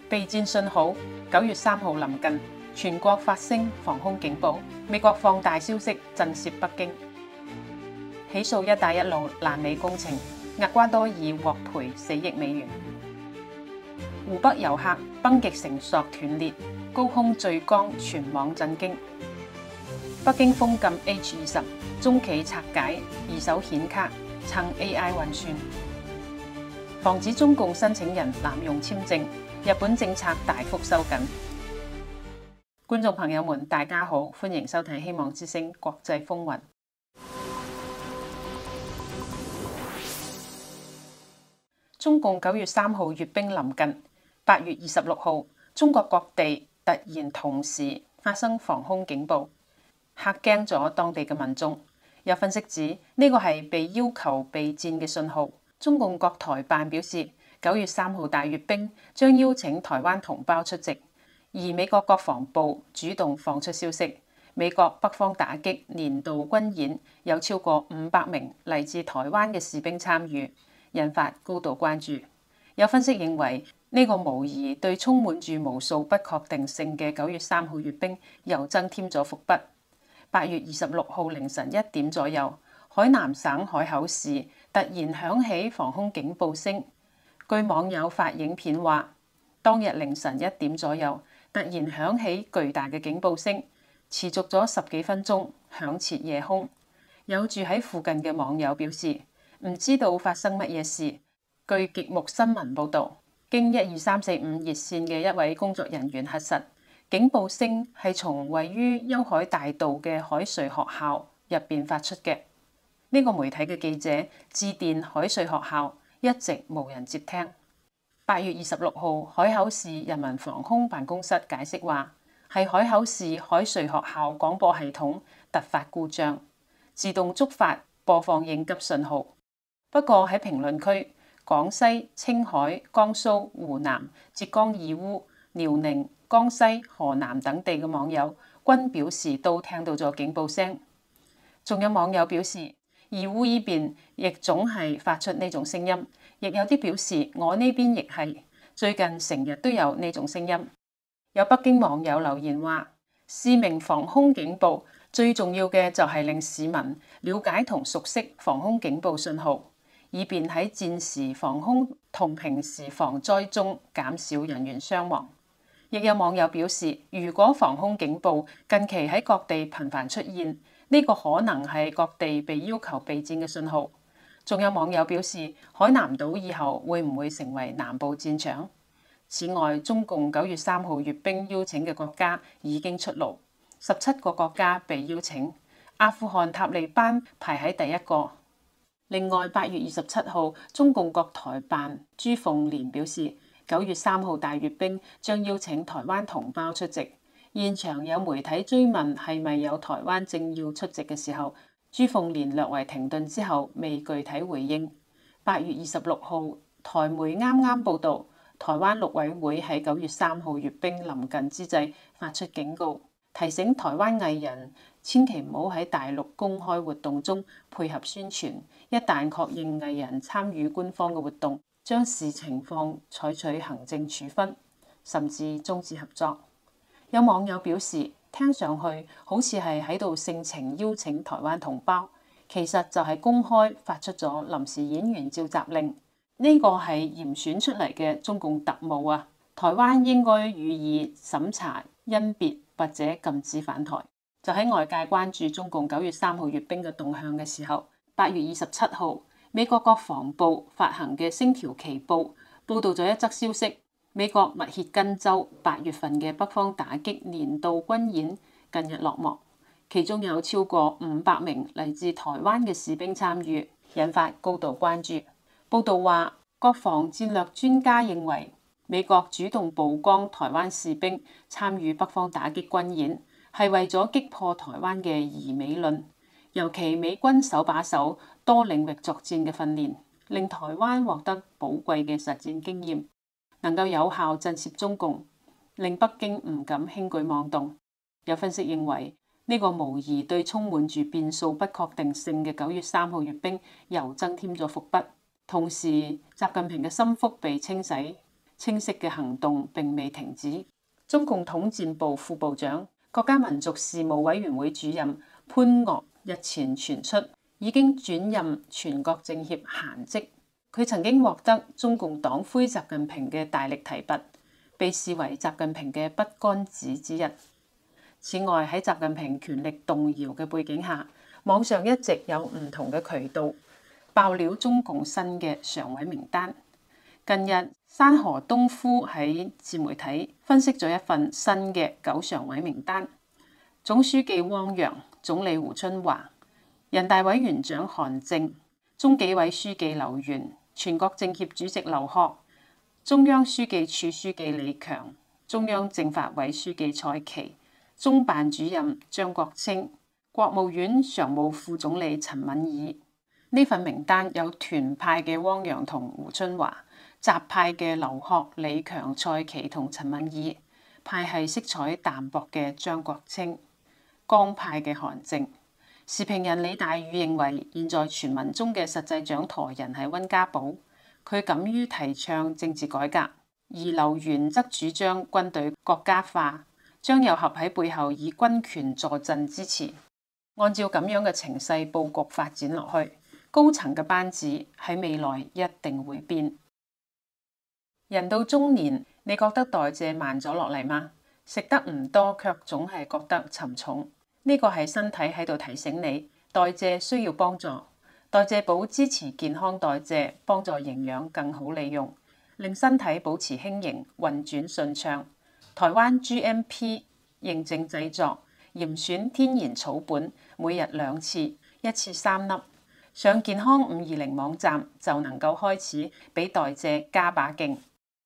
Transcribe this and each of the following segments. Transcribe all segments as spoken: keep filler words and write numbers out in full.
備戰信號，九月三號臨近，全國發聲防空警報。美國放大消息震懾北京，起訴一帶一路爛尾工程，厄瓜多爾獲賠四億美元。湖北遊客崩極繩索斷裂，高空墜江全網震驚。北京封禁 H 二十，中企拆解二手顯卡蹭 A I 運算，防止中共申請人濫用簽證。日本政策大幅收緊。觀眾朋友們，大家好，歡迎收睇《希望之聲》國際風雲。中共九月三號閱兵臨近，八月二十六號，中國各地突然同時發生防空警報，嚇驚咗當地嘅民眾。有分析指呢個係被要求備戰嘅信號。中共國台辦表示，九月三號大閱兵將邀請台灣同胞出席，而美國國防部主動放出消息，美國北方打擊年度軍演有超過五百名嚟自台灣嘅士兵參與，引發高度關注。有分析認為，呢個無疑對充滿住無數不確定性嘅九月三號閱兵又增添咗伏筆。八月二十六號凌晨一點左右，海南省海口市突然響起防空警報聲。據網友發影片話，當日凌晨一點左右，突然響起巨大嘅警報聲，持續咗十幾分鐘，響徹夜空。有住喺附近嘅網友表示，唔知道發生乜嘢事。據極目新聞報導，經一二三四五熱線嘅一位工作人員核實，警報聲係從位於悠海大道嘅海瑞學校入邊發出嘅。呢個媒體嘅記者致電海瑞學校，一直無人接聽。八月二十六號，海口市人民防空辦公室解釋話，係海口市海瑞學校廣播系統突發故障，自動觸發播放應急信號。不過喺評論區，廣西、青海、江蘇、湖南、浙江義烏、遼寧、江西、河南等地嘅網友均表示都聽到咗警報聲。仲有網友表示，義烏呢邊亦總係發出呢種聲音，亦有啲表示我呢邊亦係，最近成日都有呢種聲音。有北京網友留言話，示明防空警報最重要嘅就係令市民了解同熟悉防空警報信號，以便喺戰時防空同平時防災中減少人員傷亡。亦有網友表示，如果防空警報近期喺各地頻繁出現，呢個可能係各地被要求備戰嘅信號。仲有網友表示，海南島以後會唔會成為南部戰場？此外，中共九月三號閱兵邀請嘅國家已經出爐，十七個國家被邀請，阿富汗塔利班排喺第一個。另外，八月二十七號，中共國台辦朱鳳蓮表示，九月三號大閱兵將邀請台灣同胞出席。現場有媒體追問係咪有台灣政要出席嘅時候，朱鳳蓮略為停頓之後未具體回應。八月二十六號，台媒啱啱報導，台灣陸委會喺九月三號閱兵臨近之際發出警告，提醒台灣藝人千祈唔好喺大陸公開活動中配合宣傳，一旦確認藝人參與官方嘅活動，將視情況採取行政處分，甚至終止合作。有網友表示，聽上去好似係喺度盛情邀請台灣同胞，其實就係公開發出咗臨時演員召集令。呢個係嚴選出嚟嘅中共特務啊！台灣應該予以審查、甄別或者禁止返台。就喺外界關注中共九月三號閱兵嘅動向嘅時候，八月二十七號，美國國防部發行嘅《星條旗報》報導咗一則消息。美國密歇根州八月份嘅北方打擊年度軍演近日落幕，其中有超過五百名嚟自台灣嘅士兵參與，引發高度關注。報道話，國防戰略專家認為，美國主動曝光台灣士兵參與北方打擊軍演，係為咗擊破台灣嘅疑美論，尤其美軍手把手多領域作戰嘅訓練，令台灣獲得寶貴嘅實戰經驗，能夠有效震懾中共，令北京唔敢輕舉妄動。有分析認為，呢、這個無疑對充滿住變數不確定性嘅九月三號閱兵又增添咗伏筆。同時，習近平嘅心腹被清洗， 清晰嘅行動並未停止。中共統戰部副部長、國家民族事務委員會主任潘岳日前傳出已經轉任全國政協閒職。佢曾經獲得中共黨魁習近平嘅大力提拔，被視為習近平嘅筆桿子之一。此外，喺習近平權力動搖嘅背景下，網上一直有唔同嘅渠道爆料中共新嘅常委名單。近日，山河東夫喺自媒體分析咗一份新嘅九常委名單：總書記汪洋、總理胡春華、人大委員長韓正、中紀委書記劉源、全國政協主席劉鶴、中央書記處書記李強、中央政法委書記蔡奇、中辦主任張國清、國務院常務副總理陳敏爾。呢份名單有團派嘅汪洋同胡春華，習派嘅劉鶴、李強、蔡奇同陳敏爾，派系色彩淡薄嘅張國清，江派嘅韓正。時評人李大宇認為，現在傳聞中嘅實際掌舵人係溫家寶，佢敢於提倡政治改革，而劉源則主張軍隊國家化，張又俠喺背後以軍權助陣支持。按照咁樣嘅情勢佈局發展落去，高層嘅班子喺未來一定會變。人到中年，你覺得代謝慢咗落嚟嗎？食得唔多，卻總係覺得沉重。呢個係身體喺度提醒你，代謝需要幫助。代謝寶支持健康代謝，幫助營養更好利用，令身體保持輕盈、運轉順暢。台灣 G M P 認證製作，嚴選天然草本，每日兩次，一次三粒。上健康五二零網站就能夠開始俾代謝加把勁。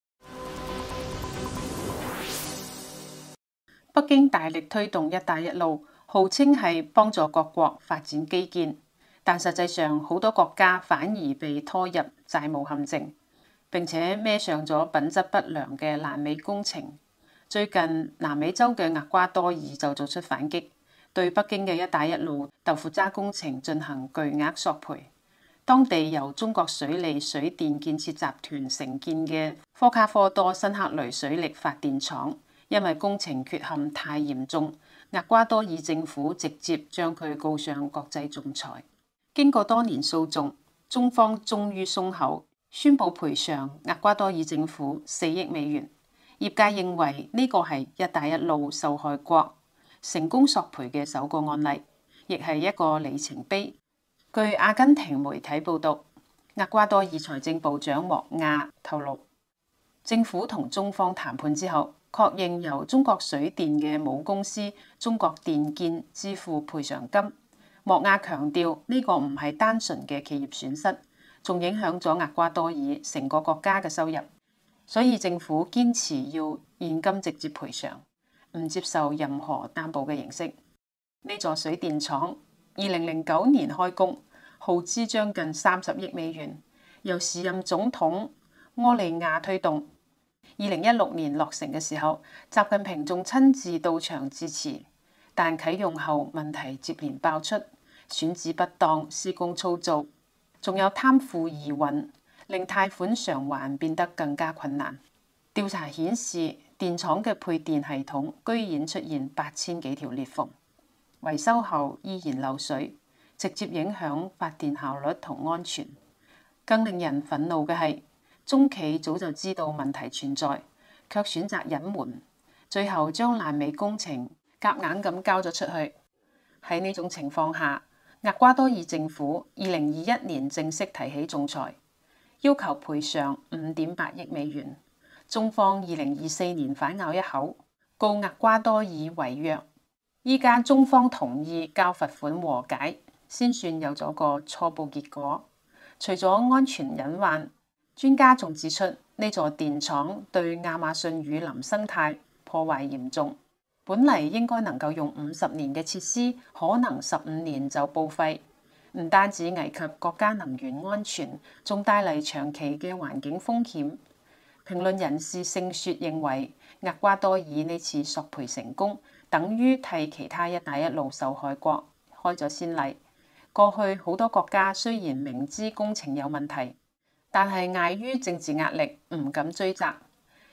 北京大力推動一帶一路，號稱係幫助各國發展基建，但實際上好多國家反而被拖入債務陷阱，並且孭上咗品質不良嘅爛尾工程。最近南美洲嘅厄瓜多爾就做出反擊，對北京嘅一帶一路豆腐渣工程進行巨額索賠。當地由中國水利水電建設集團承建嘅科卡科多辛克雷水力發電廠，因為工程缺陷太嚴重，厄瓜多爾政府直接將佢告上國際仲裁。經過多年訴訟，中方終於鬆口，宣布賠償厄瓜多爾政府四億美元。業界認為呢個係一帶一路受害國成功索賠嘅首個案例，亦係一個里程碑。據阿根廷媒體報道，厄瓜多爾財政部長莫亞透露，政府同中方談判之後，確認由中國水電嘅母公司中國電建支付賠償金。莫亞強調呢個唔係單純嘅企業損失，仲影響咗厄瓜多爾成個國家嘅收入。所以政府堅持要現金直接賠償，唔接受任何擔保嘅形式。呢座水電廠二零零九年開工，耗資將近三十億美元，由時任總統柯利亞推動。二零一六年落成嘅時候，習近平仲親自到場致辭，但啟用後問題接連爆出，選址不當、施工粗糙，仲有貪腐疑雲，令貸款償還變得更加困難。調查顯示，電廠嘅配電系統居然出現八千幾條裂縫，維修後依然漏水，直接影響發電效率同安全。更令人憤怒嘅係，中企早就知道問題存在，卻選擇隱瞞，最後將爛尾工程夾硬咁交咗出去。喺呢種情況下，厄瓜多爾政府二零二一年正式提起仲裁，要求賠償五點八億美元。中方二零二四年反咬一口，告厄瓜多爾違約。依家中方同意交罰款和解，先算有咗個初步結果。除咗安全隱患，專家仲指出呢座電廠對亞馬遜雨林生態破壞嚴重。本嚟應該能夠用五十年嘅設施，可能十五年就報廢。唔單止危及國家能源安全，仲帶嚟長期嘅環境風險。評論人士盛雪認為，厄瓜多爾呢次索賠成功，等於替其他一帶一路受害國開咗先例。過去好多國家雖然明知工程有問題，但係礙於政治壓力唔敢追責。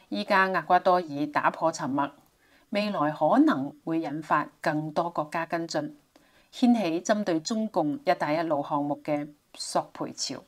依家厄瓜多爾打破沉默，未來可能會引發更多國家跟進，掀起針對中共一帶一路項目嘅索賠潮。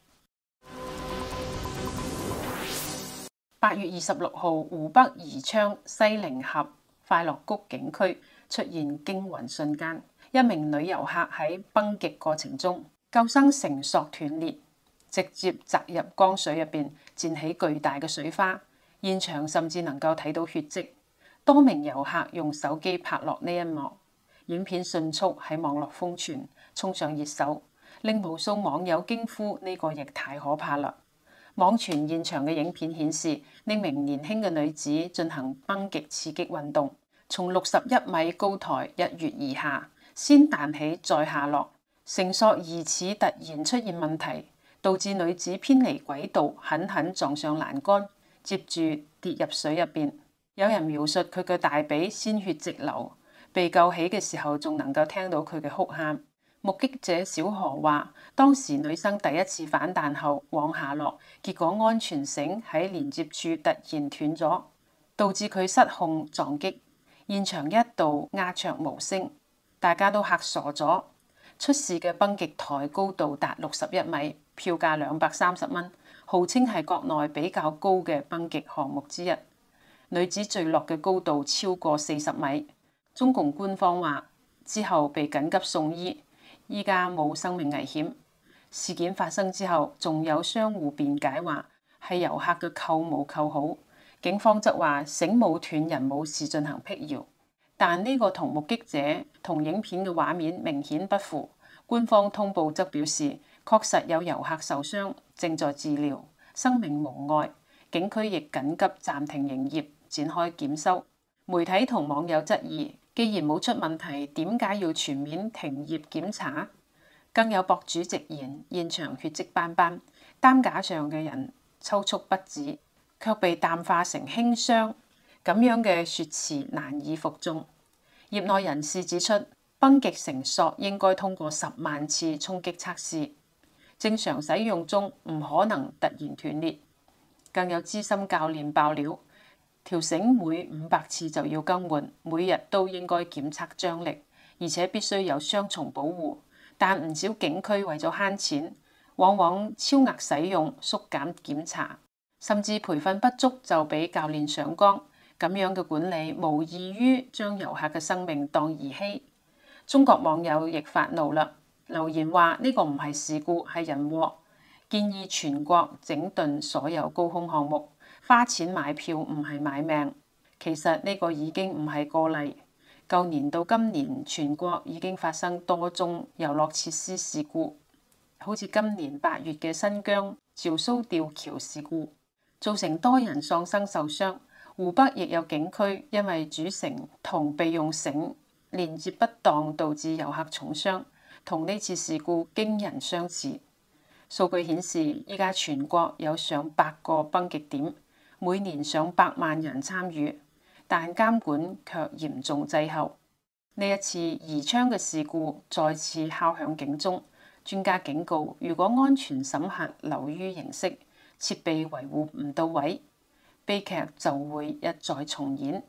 八月二十六號，湖北宜昌西寧峽快樂谷景區出現驚魂瞬間，一名女遊客喺崩極過程中，救生繩索斷裂，直接砸入江水入邊，濺起巨大嘅水花，現場甚至能夠睇到血跡。多名遊客用手機拍落呢一幕，影片迅速喺網絡瘋傳，衝上熱搜，令無數網友驚呼：呢個亦太可怕啦！網傳現場嘅影片顯示，呢名年輕嘅女子進行崩極刺激運動，從六十一米高台一躍而下，先彈起再下落，繩索疑似突然出現問題，導致女子偏離軌道，狠狠撞上欄杆，接住跌入水入邊。有人描述佢嘅大髀鮮血直流，被救起嘅時候仲能夠聽到佢嘅哭喊。目擊者小何話，當時女生第一次反彈後往下落，結果安全繩喺連接處突然斷咗，導致佢失控撞擊，現場一度鴉雀無聲，大家都嚇傻咗。出事嘅崩極台高度達六十一米，票價兩百三十蚊，號稱係國內比較高嘅崩極項目之一。女子墜落嘅高度超過四十米，中共官方話之後被緊急送醫。依家冇生命危險。事件發生之後，仲有商戶辯解話係遊客嘅扣冇扣好，警方則話繩冇斷，人冇事進行辟謠。但呢個同目擊者同影片嘅畫面明顯不符。官方通報則表示，確實有遊客受傷，正在治療，生命無礙。景區亦緊急暫停營業，展開檢修。媒體同網友質疑，既然冇出問題，點解要全面停業檢查？更有博主直言，現場血跡斑斑，擔架上嘅人抽搐不止，卻被淡化成輕傷，咁樣嘅説辭難以服眾。業內人士指出，崩極繩索應該通過十萬次衝擊測試，正常使用中唔可能突然斷裂。更有資深教練爆料，條繩每五百次就要更換，每日都應該檢測張力，而且必須有雙重保護。但唔少景區為咗慳錢，往往超額使用，縮減檢查，甚至培訓不足就俾教練上崗。咁樣嘅管理無異於將遊客嘅生命當兒戲。中國網友亦發怒啦，留言話呢個唔係事故，係人禍，建議全國整頓所有高空項目。花錢買票唔係買命，其實呢個已經唔係個例。舊年到今年，全國已經發生多宗遊樂設施事故，好似今年八月嘅新疆昭蘇吊橋事故，造成多人喪生受傷。湖北亦有景區因為主繩同備用繩連接不當，導致遊客重傷，同呢次事故驚人相似。數據顯示，依家全國有上百個崩極點，每年上百萬人參與，但監管卻嚴重滯後。呢一次宜昌嘅事故再次敲響警鐘，專家警告，如果安全審核流於形式，設備維護唔到位，悲劇就會一再重演。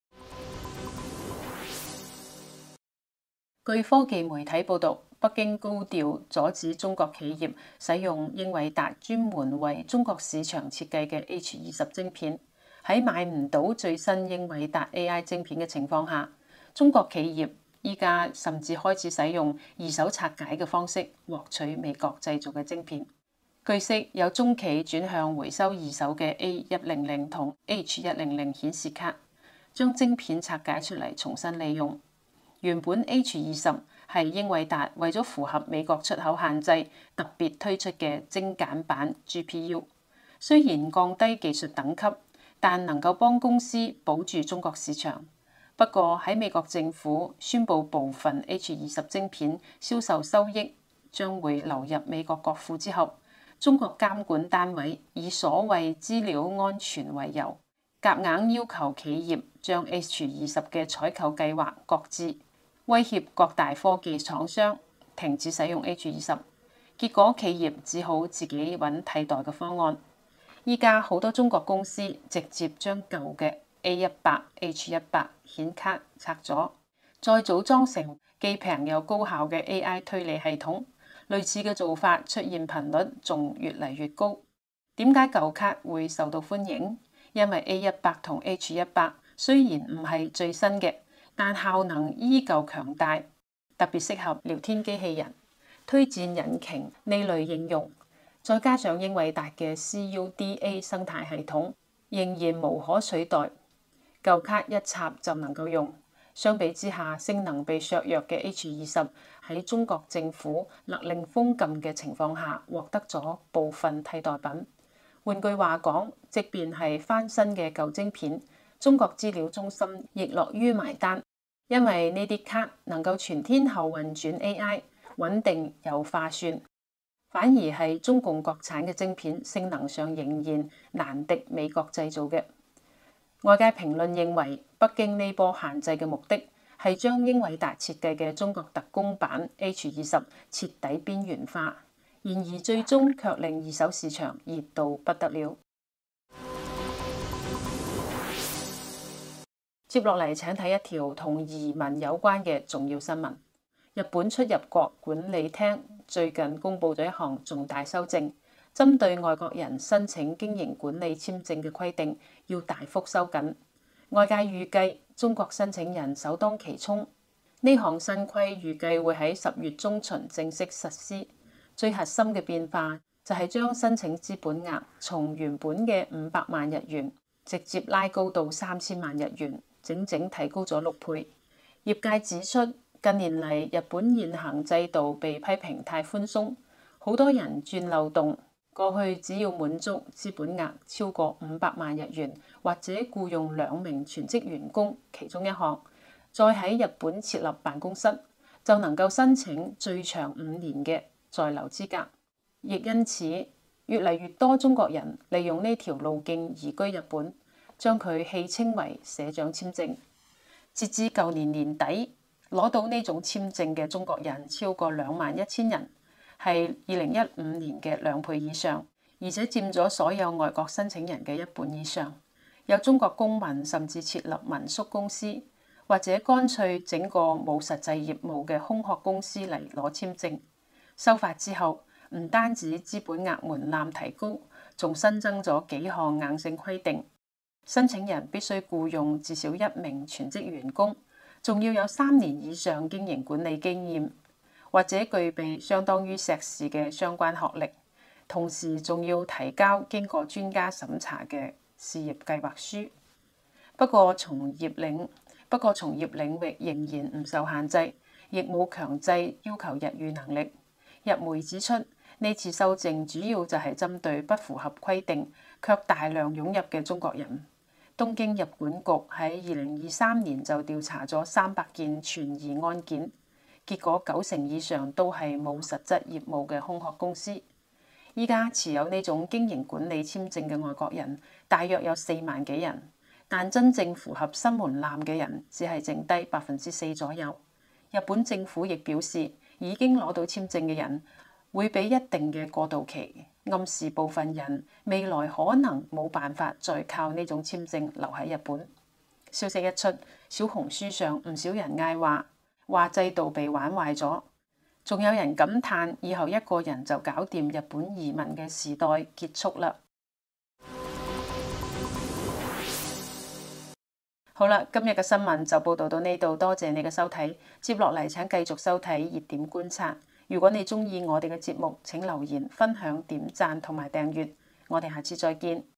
據科技媒體報導，北京高調阻止中國企業使用英偉達專門為中國市場設計嘅 H 二十晶片。喺買唔到最新英偉達 A I 晶片嘅情況下，中國企業依家甚至開始使用二手拆解嘅方式獲取美國製造嘅晶片。據悉，有中企轉向回收二手嘅 A 一零零同 H 一零零顯示卡，將晶片拆解出嚟重新利用。原本 H 二十係英偉達為咗符合美國出口限制特別推出嘅精簡版 G P U， 雖然降低技術等級，但能夠幫公司保住中國市場。不過喺美國政府宣布部分 H 二十晶片銷售收益將會流入美國國庫之後，中國監管單位以所謂資料安全為由，夾硬要求企業將 H 二十嘅採購計劃擱置，威脅各大科技廠商停止使用 H 二十。結果企業只好自己揾替代嘅方案。 依家好多中國公司直接將舊嘅 A 一百、H 一百顯卡拆咗，再組裝成既平又高效嘅 A I 推理系統。類似嘅做法出現頻率仲越嚟越高。點解舊卡會受到歡迎？因為 A 一百同 H 一百雖然唔係最新嘅，但效能依舊強大，特別適合聊天機器人、推薦引擎呢類應用。再加上英偉達嘅 C U D A 生態系統，仍然無可取代。舊卡一插就能夠用。相比之下，性能被削弱嘅 H 二十喺中國政府勒令封禁嘅情況下，獲得咗部分替代品。換句話講，即便係翻新嘅舊晶片，中國資料中心亦樂於埋單，因為呢啲卡能夠全天候運轉 A I， 穩定又化算。反而係中共國產嘅晶片，性能上仍然難敵美國製造嘅。外界評論認為，北京呢波限制嘅目的係將英偉達設計嘅中國特供版 H 二十徹底邊緣化，然而最終卻令二手市場熱到不得了。接落嚟請睇一條同移民有關嘅重要新聞。日本出入國管理廳最近公布咗一項重大修正，針對外國人申請經營管理簽證嘅規定要大幅收緊。外界預計中國申請人首當其衝。呢項新規預計會喺十月中旬正式實施。最核心嘅變化就係將申請資本額從原本嘅五百萬日元直接拉高到三千萬日元，整整提高咗六倍。業界指出，近年嚟日本現行制度被批評太寬鬆，好多人鑽漏洞。過去只要滿足資本額超過五百萬日元，或者僱用兩名全職員工其中一項，再喺日本設立辦公室，就能夠申請最長五年嘅在留資格。亦因此，越嚟越多中國人利用呢條路徑移居日本，將佢戲稱為社長簽證。截至舊年年底，攞到呢種簽證嘅中國人超過兩萬一千人。係二零一五年嘅兩倍以上，而且佔咗所有外國申請人嘅一半以上。有中國公民甚至設立民宿公司，或者乾脆整個冇實際業務嘅空殼公司嚟攞簽證。修法之後，唔單止資本額門檻提高，仲新增咗幾項硬性規定。申請人必須僱用至少一名全職員工，仲要有三年以上經營管理經驗，或者具備相當於碩士嘅相關學歷，同時仲要提交經過專家審查嘅事業計劃書。不過從業領不過從業領域仍然唔受限制，亦冇強制要求日語能力。日媒指出，呢次修正主要就係針對不符合規定卻大量湧入嘅中國人。東京入管局喺二零二三年就調查咗三百件存疑案件。結果九成以上都係冇實質業務嘅空殼公司。依家持有呢種經營管理簽證嘅外國人大約有四萬幾人，但真正符合新門檻嘅人只係剩低百分之四左右。日本政府亦表示，已經攞到簽證嘅人會俾一定嘅過渡期，暗示部分人未來可能冇辦法再靠呢種簽證留喺日本。消息一出，小紅書上唔少人嗌話。話制度被玩壞咗，仲有人感嘆以後一個人就搞掂日本移民嘅時代結束啦。好啦，今日嘅新聞就報道到呢度，多謝你嘅收睇。接落嚟請繼續收睇熱點觀察。如果你鍾意我哋嘅節目，請留言、分享、點讚同埋訂閱。我哋下次再見。